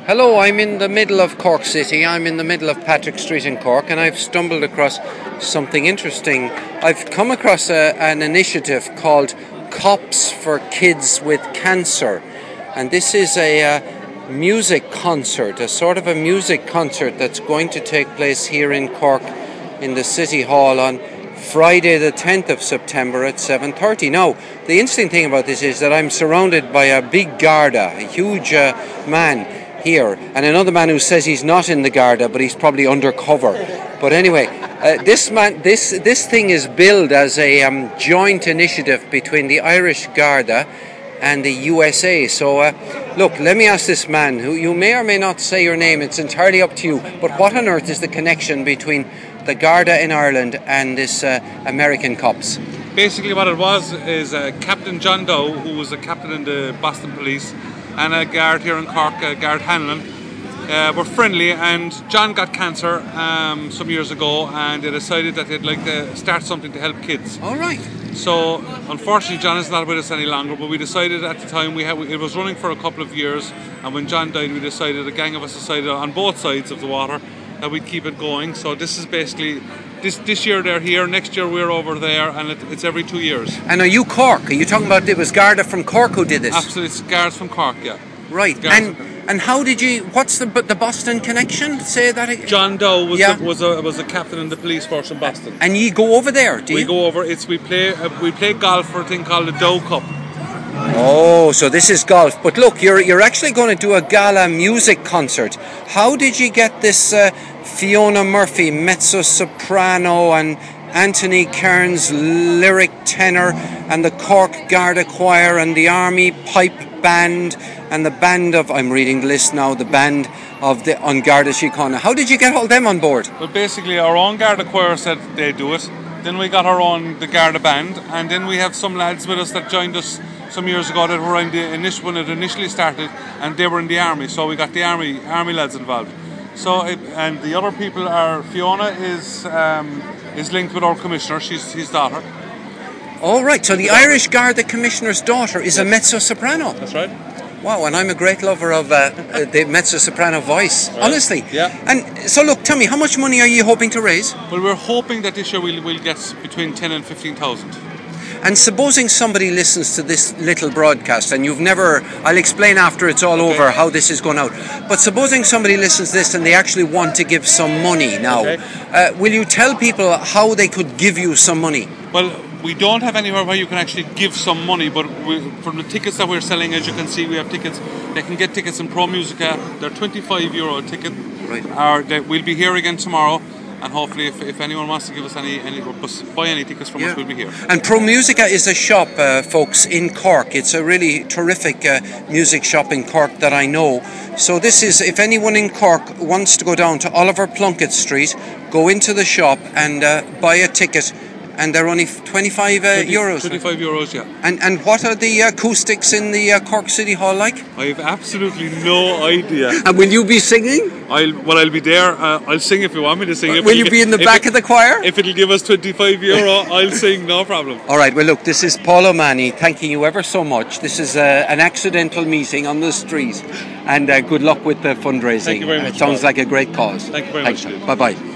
Hello, I'm in the middle of Cork City. I'm in the middle of Patrick Street in Cork, and I've stumbled across something interesting. I've come across an initiative called Cops for Kids with Cancer, and this is a music concert, a sort of a music concert that's going to take place here in Cork in the City Hall on Friday the 10th of September at 7:30. Now, the interesting thing about this is that I'm surrounded by a big Garda, a huge man here, and another man who says he's not in the Garda, but he's probably undercover. But anyway, this thing is billed as a joint initiative between the Irish Garda and the USA. So, look, let me ask this man, who you may or may not say your name, it's entirely up to you, but what on earth is the connection between the Garda in Ireland and this American cops? Basically what it was is Captain John Doe, who was a captain in the Boston Police, and a guard here in Cork, Guard Hanlon, were friendly, and John got cancer some years ago, and they decided that they'd like to start something to help kids. All right. So unfortunately John is not with us any longer, but we decided at the time, it was running for a couple of years, and when John died, a gang of us decided on both sides of the water that we'd keep it going. So this is basically, this year they're here, next year we're over there, and it's every 2 years. And are you Cork? Are you talking about it was Garda from Cork who did this? Absolutely, it's guards from Cork, yeah. Right. And how did you? What's the Boston connection? Say that again. John Doe was a captain in the police force in Boston. And you go over there, do you? We go over. We play golf for a thing called the Doe Cup. Oh, so this is golf. But look, you're actually going to do a gala music concert. How did you get this Fiona Murphy, mezzo-soprano, and Anthony Kearns, lyric tenor, and the Cork Garda Choir, and the Army Pipe Band, and the band of, I'm reading the list now, the band of the on Garda Síochána. How did you get all them on board? Well, basically our own Garda Choir said they'd do it. Then we got our own, the Garda Band, and then we have some lads with us that joined us some years ago that were in when it initially started, and they were in the army, so we got the army lads involved. So and the other people are, Fiona is linked with our commissioner, she's his daughter. All right, so the Irish Garda Commissioner's daughter is a mezzo-soprano. That's right. Wow, and I'm a great lover of the mezzo-soprano voice, right. Honestly. Yeah. And so look, tell me, how much money are you hoping to raise? Well, we're hoping that this year we'll get between 10 and 15,000. And supposing somebody listens to this little broadcast, and you've never, I'll explain after it's all over how this is going out, but supposing somebody listens to this and they actually want to give some money now, will you tell people how they could give you some money? Well, we don't have anywhere where you can actually give some money, but from the tickets that we're selling, as you can see, we have tickets. They can get tickets in Pro Musica. They're €25 a ticket. Right. We'll be here again tomorrow. And hopefully, if anyone wants to give us any buy any tickets from us, we'll be here. And Pro Musica is a shop, folks, in Cork. It's a really terrific music shop in Cork that I know. So this is, if anyone in Cork wants to go down to Oliver Plunkett Street, go into the shop and buy a ticket. And they're only €25. €25, yeah. And what are the acoustics in the Cork City Hall like? I have absolutely no idea. And will you be singing? I'll be there. I'll sing if you want me to sing. Will you be in the back of the choir? If it'll give us €25, I'll sing, no problem. All right, well look, this is Paul O'Mahony thanking you ever so much. This is an accidental meeting on the street, and good luck with the fundraising. Thank you very much. It sounds like a great cause. Thank you very much. Bye-bye.